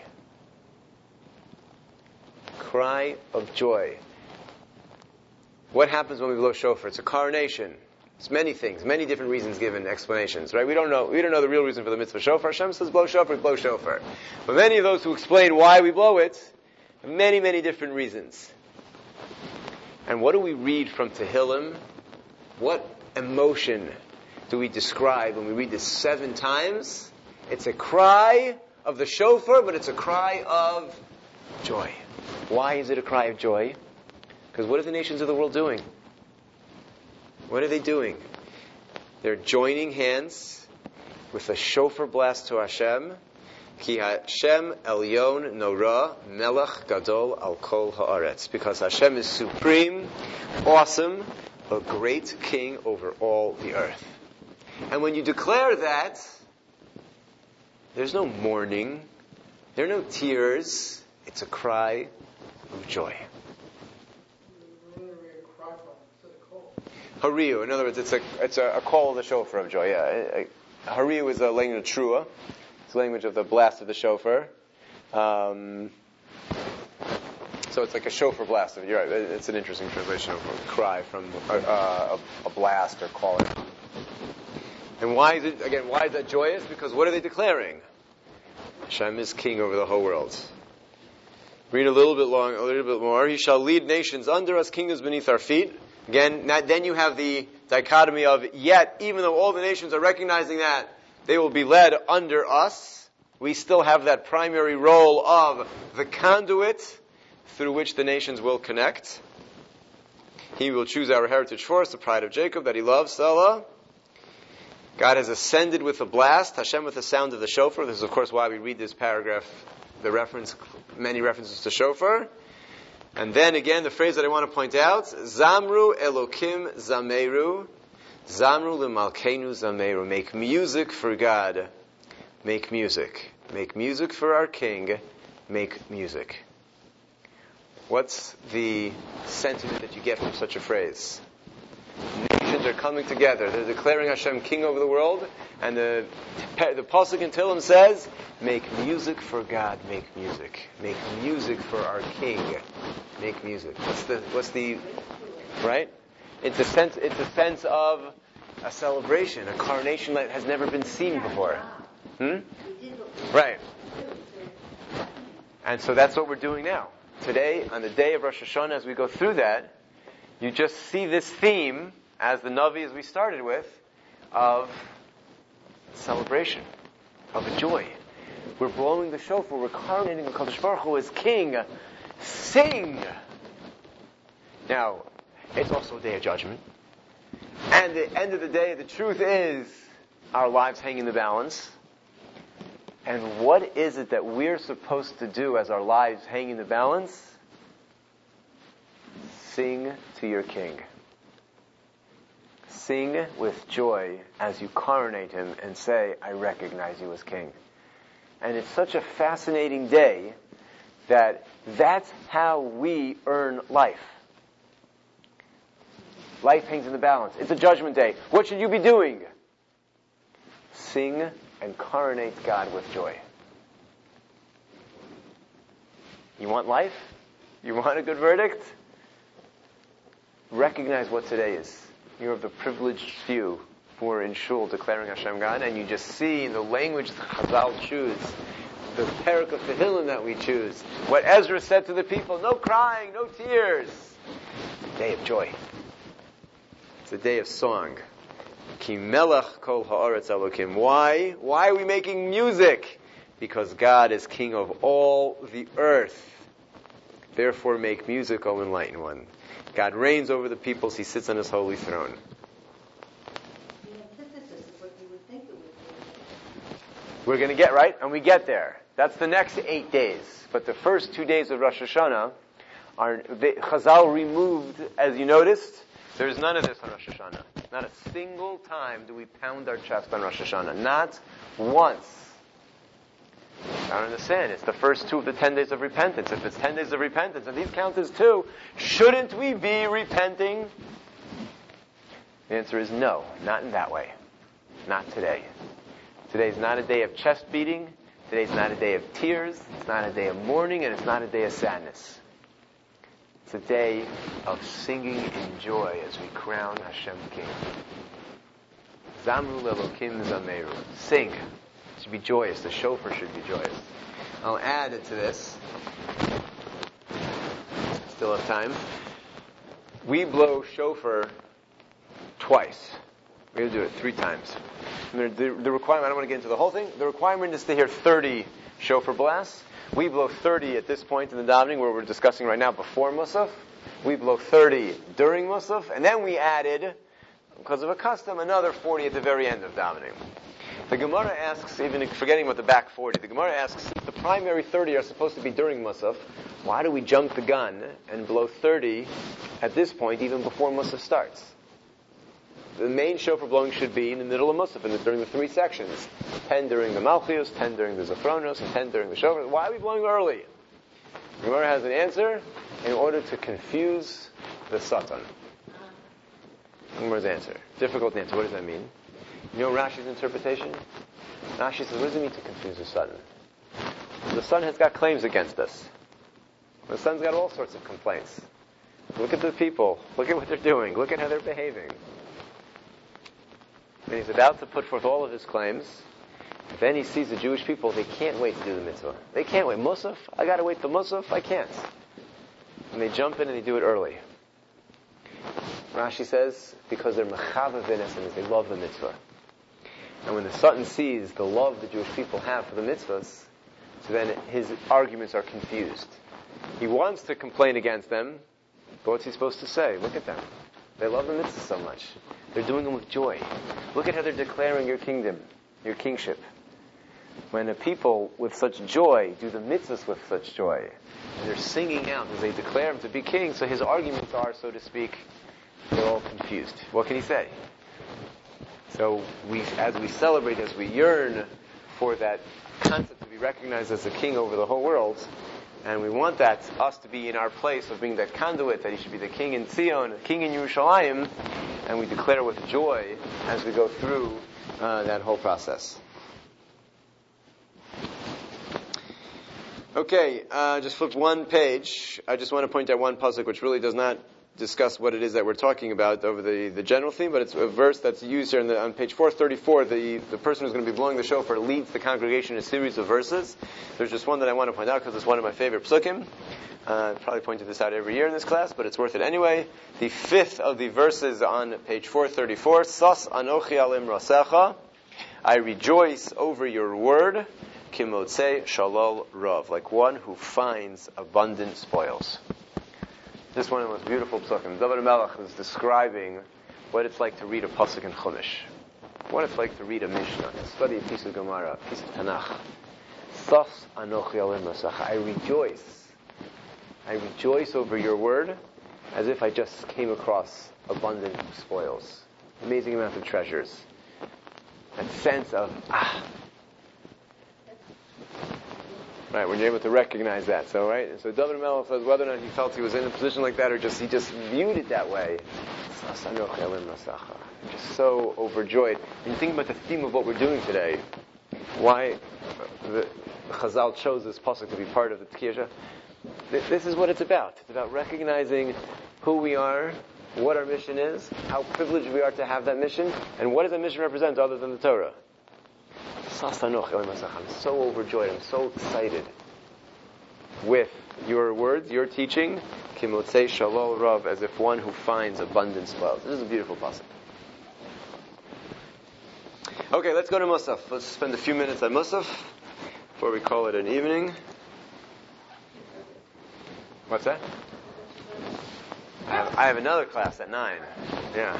Cry of joy. What happens when we blow shofar? It's a coronation. It's many things, many different reasons given, explanations, right? We don't know the real reason for the mitzvah shofar. Hashem says blow shofar, blow shofar. But many of those who explain why we blow it have many, many different reasons. And what do we read from Tehillim? What emotion do we describe when we read this 7 times? It's a cry of the shofar, but it's a cry of joy. Why is it a cry of joy? Because what are the nations of the world doing? What are they doing? They're joining hands with a shofar blast to Hashem. Ki Hashem Elyon Nora Melech Gadol Al Kol Haaretz. Because Hashem is supreme, awesome, a great king over all the earth. And when you declare that, there's no mourning, there are no tears. It's a cry of joy. Hariu, in other words, it's a call of the shofar of joy. Yeah, Hariu is a language of trua. It's a language of the blast of the shofar. So it's like a shofar blast. You're right. It's an interesting translation of a cry from a blast or calling. And why is that joyous? Because what are they declaring? Hashem is king over the whole world. Read a little bit more. He shall lead nations under us, kingdoms beneath our feet. Again, then you have the dichotomy of, yet, even though all the nations are recognizing that, they will be led under us. We still have that primary role of the conduit through which the nations will connect. He will choose our heritage for us, the pride of Jacob that he loves, Salah. God has ascended with a blast, Hashem with the sound of the shofar. This is, of course, why we read this paragraph, many references to shofar. And then again, the phrase that I want to point out, Zamru Elokim Zameru, Zamru L'Malkeinu Zameru. Make music for God. Make music. Make music for our King. Make music. What's the sentiment that you get from such a phrase? Nations are coming together. They're declaring Hashem king over the world. And the Pasuk in Tehillim says, make music for God, make music. Make music for our king. Make music. What's the right? It's a sense of a celebration, a coronation that has never been seen before. Right. And so that's what we're doing now. Today, on the day of Rosh Hashanah, as we go through that, you just see this theme, as the Navi, as we started with, of celebration, of a joy. We're blowing the shofar, we're coronating the Kadosh Baruch Hu as king. Sing! Now, it's also a day of judgment. And at the end of the day, the truth is, our lives hang in the balance. And what is it that we're supposed to do as our lives hang in the balance? Sing to your king. Sing with joy as you coronate him and say, I recognize you as king. And it's such a fascinating day that that's how we earn life. Life hangs in the balance. It's a judgment day. What should you be doing? Sing and coronate God with joy. You want life? You want a good verdict? Recognize what today is. You're of the privileged few who are in shul declaring Hashem God, and you just see in the language the Chazal choose, the parak of Tehillim that we choose, what Ezra said to the people, no crying, no tears. It's a day of joy. It's a day of song. Ki melech kol haaretz Elokim. Why? Why are we making music? Because God is king of all the earth. Therefore make music, O enlightened one. God reigns over the peoples. He sits on his holy throne. The antithesis of what you would think it would be. We're going to get right, and we get there. That's the next 8 days. But the first 2 days of Rosh Hashanah Chazal removed, as you noticed, there's none of this on Rosh Hashanah. Not a single time do we pound our chest on Rosh Hashanah. Not once. I don't understand. It's the first 2 of the 10 days of repentance. If it's 10 days of repentance, and these count as 2, shouldn't we be repenting? The answer is no, not in that way. Not today. Today's not a day of chest beating. Today's not a day of tears. It's not a day of mourning, and it's not a day of sadness. It's a day of singing in joy as we crown Hashem King. Zamru lelokim zameru. Sing. It should be joyous. The shofar should be joyous. I'll add to this. Still have time. We blow shofar twice. We're going to do it 3 times. The requirement, I don't want to get into the whole thing. The requirement is to hear 30 shofar blasts. We blow 30 at this point in the davening where we're discussing right now before Musaf. We blow 30 during Musaf. And then we added, because of a custom, another 40 at the very end of davening. The Gemara asks, even forgetting about the back 40, the Gemara asks, if the primary 30 are supposed to be during Musaf, why do we jump the gun and blow 30 at this point, even before Musaf starts? The main shofar blowing should be in the middle of Musaf, during the 3 sections. 10 during the Malchios, 10 during the Zafronos, and 10 during the shofar. Why are we blowing early? The Gemara has an answer, in order to confuse the Satan. Gemara's answer. Difficult answer. What does that mean? You know Rashi's interpretation? Rashi says, what does it mean to confuse the Satan? The Son has got claims against us. The Son's got all sorts of complaints. Look at the people. Look at what they're doing. Look at how they're behaving. And he's about to put forth all of his claims. Then he sees the Jewish people, they can't wait to do the mitzvah. They can't wait. Musaf? I gotta wait the Musaf? I can't. And they jump in and they do it early. Rashi says, because they're mechava v'nesim, they love the mitzvah. And when the Satan sees the love the Jewish people have for the mitzvahs, so then his arguments are confused. He wants to complain against them, but what's he supposed to say? Look at them. They love the mitzvahs so much. They're doing them with joy. Look at how they're declaring your kingdom, your kingship. When a people with such joy do the mitzvahs with such joy, and they're singing out as they declare him to be king, so his arguments are, so to speak, they're all confused. What can he say? So as we celebrate, as we yearn for that concept to be recognized as a king over the whole world, And we want us to be in our place of being that conduit, that he should be the king in Zion, the king in Yerushalayim, and we declare with joy as we go through that whole process. Okay, just flip one page. I just want to point out one pasuk which really does not discuss what it is that we're talking about over the general theme, but it's a verse that's used here on page 434. The person who's going to be blowing the shofar leads the congregation in a series of verses. There's just one that I want to point out because it's one of my favorite psukim. I've probably pointed this out every year in this class, but it's worth it anyway. The fifth of the verses on page 434, Sas anochi alim rasecha, I rejoice over your word, Kimotzei shalol rav, like one who finds abundant spoils. This is one of the most beautiful psukim. David Melech is describing what it's like to read a pasuk in Chumash, what it's like to read a Mishnah, to study a piece of Gemara, a piece of Tanakh. Sas anochi alim rasecha, I rejoice over your word as if I just came across abundant spoils, amazing amount of treasures. That sense of, right, when you're able to recognize that. So, right, so David Melech says whether or not he felt he was in a position like that or he just viewed it that way. I'm just so overjoyed. And you think about the theme of what we're doing today. Why the Chazal chose this pasuk to be part of the Tkiyah. This is what it's about. It's about recognizing who we are, what our mission is, how privileged we are to have that mission, and what does that mission represent other than the Torah. I'm so overjoyed, I'm so excited with your words, your teaching, Kimotzei shalol rav, as if one who finds abundant spoils. This is a beautiful pasuk. Okay, let's go to Musaf. Let's spend a few minutes on Musaf before we call it an evening. What's that? I have another class at 9. Yeah.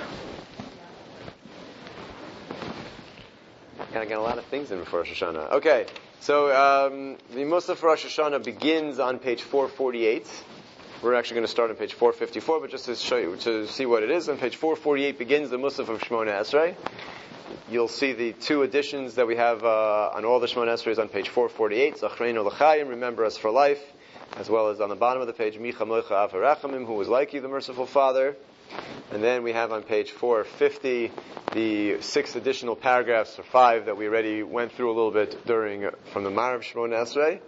Gotta get a lot of things in before Rosh Hashanah. Okay, so the Musaf for Rosh Hashanah begins on page 448. We're actually going to start on page 454, but just to show you, to see what it is, on page 448 begins the Musaf of Shemona Esrei. You'll see the two editions that we have on all the Shemona Esreis on page 448. Zachreinu l'chaim, remember us for life. As well as on the bottom of the page, Micha Mocha Av Harachamim, who was like you, the merciful Father. And then we have on page 450 the 6 additional paragraphs, or 5, that we already went through a little bit from the Marav Shemona Esrei.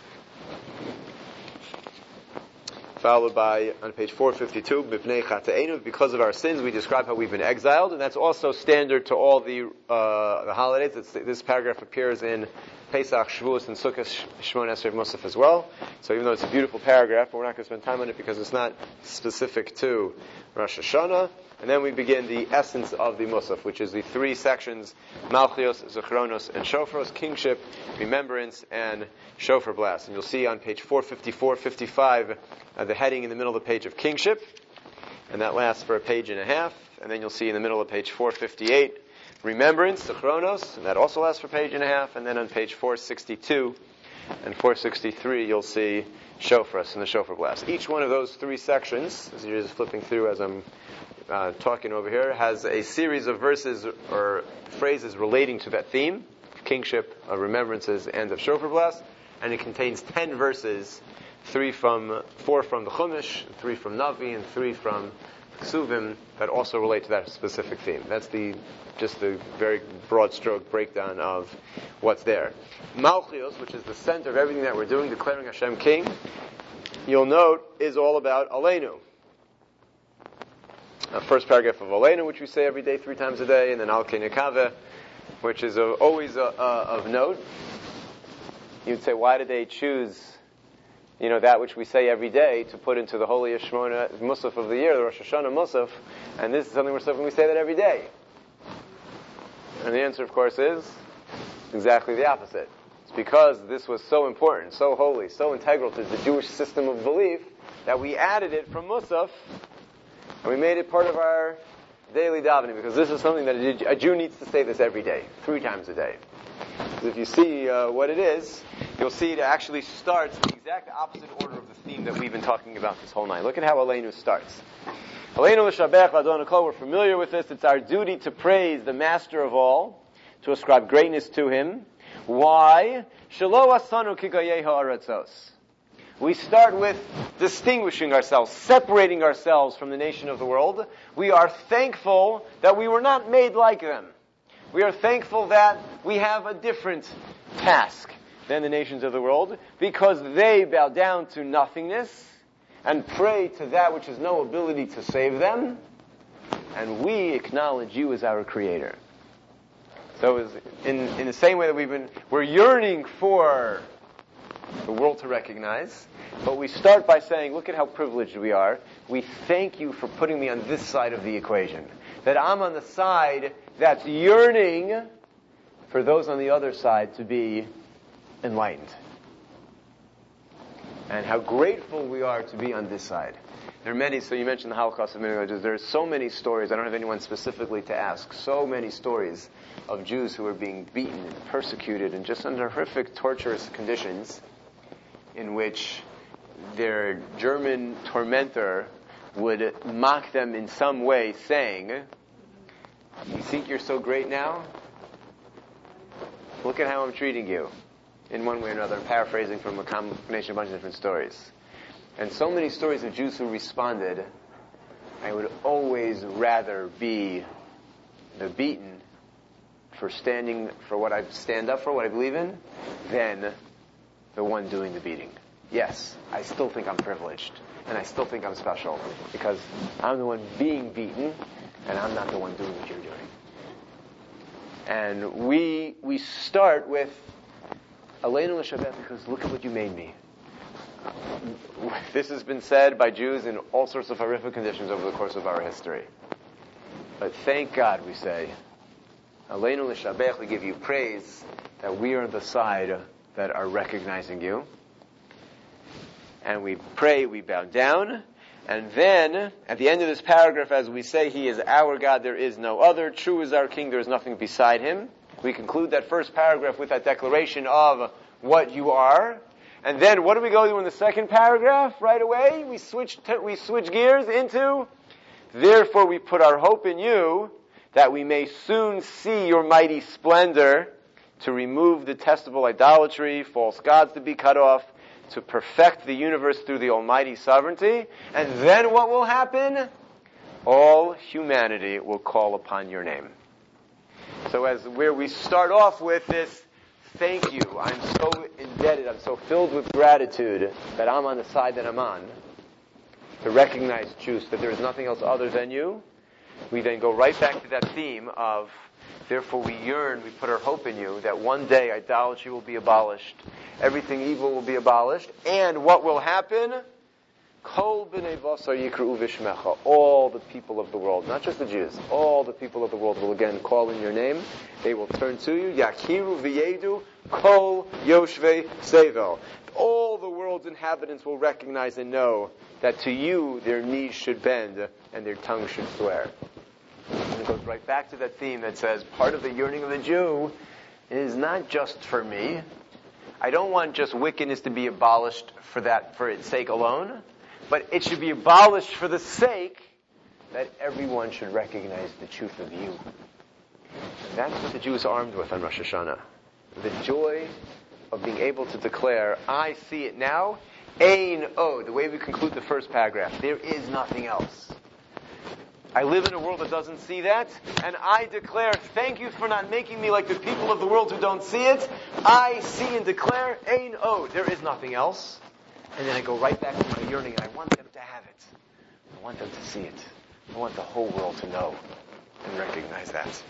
Followed by, on page 452, Mipnei Chata'enu, because of our sins, we describe how we've been exiled, and that's also standard to all the holidays. This paragraph appears in Pesach, Shavuos, and Sukkot, Shemona Esrei, Musaf as well. So even though it's a beautiful paragraph, we're not going to spend time on it because it's not specific to Rosh Hashanah. And then we begin the essence of the Musaf, which is the 3 sections, Malchios, Zechronos, and Shofros, kingship, remembrance, and shofar blast. And you'll see on page 454, 55, the heading in the middle of the page of kingship, and that lasts for a page and a half. And then you'll see in the middle of page 458, remembrance, Zechronos, and that also lasts for a page and a half. And then on page 462 and 463, you'll see Shofras and the shofar blast. Each one of those 3 sections, as you're just flipping through as I'm talking over here, has a series of verses or phrases relating to that theme, kingship, of remembrances, and of shofar blast. And it contains 10 verses, 4 from the Chumash, 3 from Navi, and 3 from Ksuvim, that also relate to that specific theme. That's just the very broad stroke breakdown of what's there. Malchios, which is the center of everything that we're doing, declaring Hashem King, you'll note, is all about Aleinu. First paragraph of Aleinu, which we say every day, 3 times a day, and then Al Kei Nekaveh, which is always of note. You'd say, why did they choose that which we say every day to put into the holy Shemona Musaf of the year, the Rosh Hashanah Musaf, and this is something we say that every day? And the answer, of course, is exactly the opposite. It's because this was so important, so holy, so integral to the Jewish system of belief that we added it from Musaf, and we made it part of our daily davening, because this is something that a Jew needs to say this every day, 3 times a day. Because if you see what it is, you'll see it actually starts in the exact opposite order of the theme that we've been talking about this whole night. Look at how Aleinu starts. Aleinu l'shabech l'adon hakol, we're familiar with this. It's our duty to praise the Master of all, to ascribe greatness to Him. Why? Shelo asanu kikayeha aratzos. We start with distinguishing ourselves, separating ourselves from the nation of the world. We are thankful that we were not made like them. We are thankful that we have a different task than the nations of the world, because they bow down to nothingness and pray to that which has no ability to save them, and we acknowledge you as our Creator. So in the same way that we're yearning for the world to recognize, but we start by saying, look at how privileged we are. We thank you for putting me on this side of the equation. That I'm on the side that's yearning for those on the other side to be enlightened. And how grateful we are to be on this side. There are many, so you mentioned the Holocaust a minute ago, there are so many stories, I don't have anyone specifically to ask, so many stories of Jews who are being beaten and persecuted and just under horrific, torturous conditions in which their German tormentor would mock them in some way, saying, you think you're so great now? Look at how I'm treating you. In one way or another, I'm paraphrasing from a combination of a bunch of different stories. And so many stories of Jews who responded, I would always rather be the beaten for standing for what I stand up for, what I believe in, than the one doing the beating. Yes, I still think I'm privileged, and I still think I'm special, because I'm the one being beaten, and I'm not the one doing what you're doing. And we start with Aleinu l'shabbat, because look at what you made me. This has been said by Jews in all sorts of horrific conditions over the course of our history. But thank God, we say, Aleinu l'shabbat, we give you praise that we are the side that are recognizing you. And we pray, we bow down. And then, at the end of this paragraph, as we say, He is our God, there is no other. True is our King, there is nothing beside Him. We conclude that first paragraph with that declaration of what you are. And then, what do we go to in the second paragraph? Right away, we switch gears into, therefore we put our hope in you, that we may soon see your mighty splendor, to remove detestable idolatry, false gods to be cut off, to perfect the universe through the almighty sovereignty. And then what will happen? All humanity will call upon your name. So as where we start off with this, thank you, I'm so indebted, I'm so filled with gratitude that I'm on the side that I'm on, to recognize truth, that there is nothing else other than you. We then go right back to that theme of, therefore we yearn, we put our hope in you, that one day idolatry will be abolished, everything evil will be abolished, and what will happen? Kol b'nei basar yikru'u v'shmecha. All the people of the world, not just the Jews, all the people of the world will again call in your name. They will turn to you. Yakiru v'yedu kol yoshvei sevel. All the world's inhabitants will recognize and know that to you their knees should bend and their tongue should swear. And it goes right back to that theme that says part of the yearning of the Jew is not just for me. I don't want just wickedness to be abolished for its sake alone, but it should be abolished for the sake that everyone should recognize the truth of you. And that's what the Jew is armed with on Rosh Hashanah. The joy of being able to declare, I see it now, Ein Od, the way we conclude the first paragraph. There is nothing else. I live in a world that doesn't see that, and I declare, thank you for not making me like the people of the world who don't see it. I see and declare, Ein Od, there is nothing else. And then I go right back to my yearning, and I want them to have it. I want them to see it. I want the whole world to know and recognize that.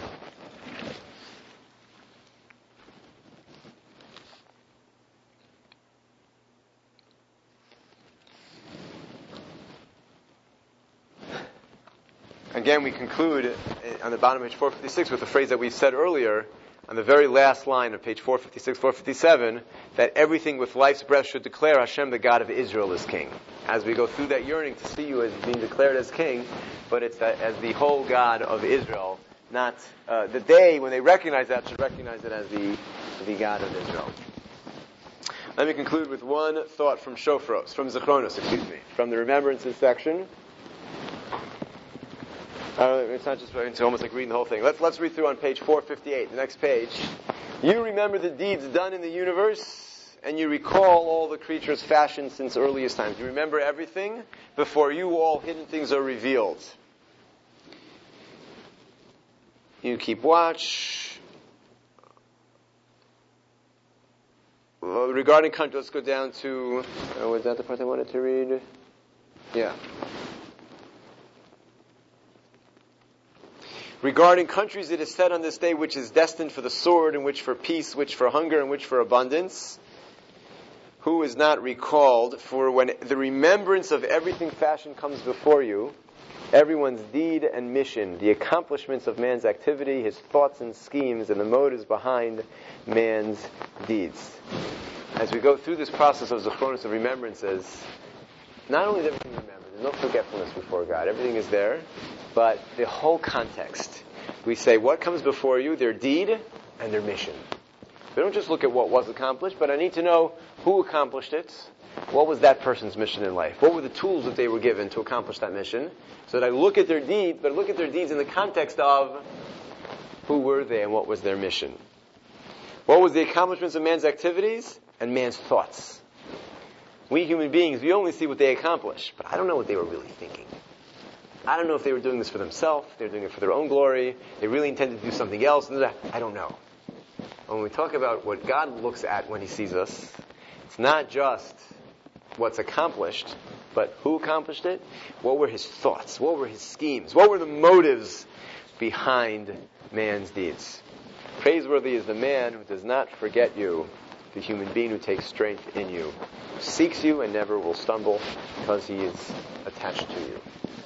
Again, we conclude on the bottom of page 456 with the phrase that we said earlier, on the very last line of page 456, 457, that everything with life's breath should declare Hashem, the God of Israel, is King. As we go through that yearning to see you as being declared as King, but it's as the whole God of Israel, not that they, when they recognize that, should recognize it as the God of Israel. Let me conclude with one thought from Shofros, from Zichronos, from the Remembrances section. It's not just, it's almost like reading the whole thing. Let's read through on page 458, the next page. You remember the deeds done in the universe, and you recall all the creatures fashioned since earliest times. You remember everything before you, all hidden things are revealed. You keep watch. Regarding country, let's go down to, was that the part I wanted to read? Yeah. Regarding countries, it is said on this day, which is destined for the sword, and which for peace, which for hunger, and which for abundance. Who is not recalled? For when the remembrance of everything fashioned comes before you, everyone's deed and mission, the accomplishments of man's activity, his thoughts and schemes, and the motives behind man's deeds. As we go through this process of Zichronos, of remembrances, not only is everything remembered, there's no forgetfulness before God, everything is there, but the whole context. We say what comes before you, their deed and their mission. We don't just look at what was accomplished, but I need to know who accomplished it, what was that person's mission in life, what were the tools that they were given to accomplish that mission, so that I look at their deeds, but look at their deeds in the context of who were they and what was their mission. What was the accomplishments of man's activities and man's thoughts? We human beings, we only see what they accomplish, but I don't know what they were really thinking. I don't know if they were doing this for themselves, they were doing it for their own glory, they really intended to do something else, I don't know. When we talk about what God looks at when He sees us, it's not just what's accomplished, but who accomplished it, what were his thoughts, what were his schemes, what were the motives behind man's deeds. Praiseworthy is the man who does not forget you, the human being who takes strength in you, who seeks you and never will stumble because he is attached to you.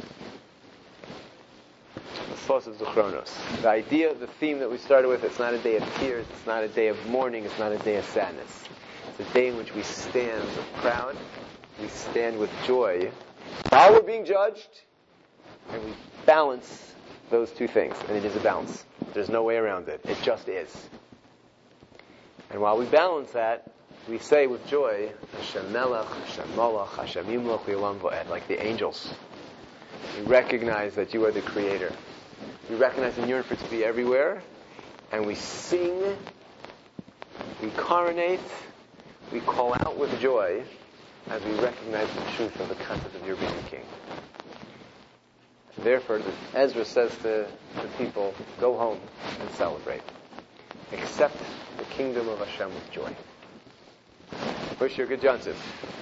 The thoughts of Zichronos. The idea, the theme that we started with, it's not a day of tears, it's not a day of mourning, it's not a day of sadness. It's a day in which we stand proud, we stand with joy, while we're being judged, and we balance those two things. And it is a balance. There's no way around it. It just is. And while we balance that, we say with joy, Hashem Melech, Hashem Molech, Hashem Yimloch Li'olam Va'ed, like the angels. We recognize that you are the Creator. We recognize and yearn for it to be everywhere. And we sing, we coronate, we call out with joy as we recognize the truth of the concept of your being the King. And therefore, Ezra says to the people, go home and celebrate. Accept the kingdom of Hashem with joy. Wish you a good Johnson.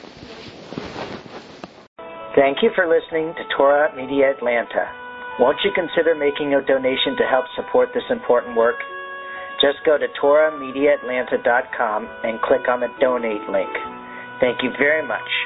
Thank you for listening to Torah Media Atlanta. Won't you consider making a donation to help support this important work? Just go to TorahMediaAtlanta.com and click on the donate link. Thank you very much.